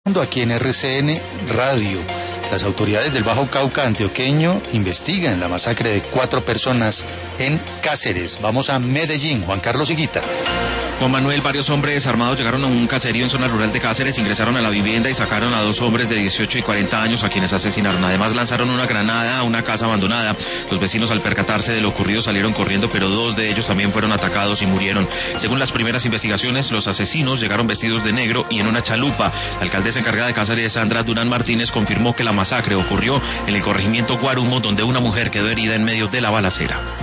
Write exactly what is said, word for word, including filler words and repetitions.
Aquí en R C N Radio. Las autoridades del Bajo Cauca antioqueño investigan la masacre de cuatro personas en Cáceres. Vamos a Medellín. Juan Carlos Higuita. Juan Manuel, varios hombres armados llegaron a un caserío en zona rural de Cáceres, ingresaron a la vivienda y sacaron a dos hombres de dieciocho y cuarenta años a quienes asesinaron. Además lanzaron una granada a una casa abandonada. Los vecinos, al percatarse de lo ocurrido, salieron corriendo, pero dos de ellos también fueron atacados y murieron. Según las primeras investigaciones, los asesinos llegaron vestidos de negro y en una chalupa. La alcaldesa encargada de Cáceres, Sandra Durán Martínez, confirmó que la masacre ocurrió en el corregimiento Guarumo, donde una mujer quedó herida en medio de la balacera.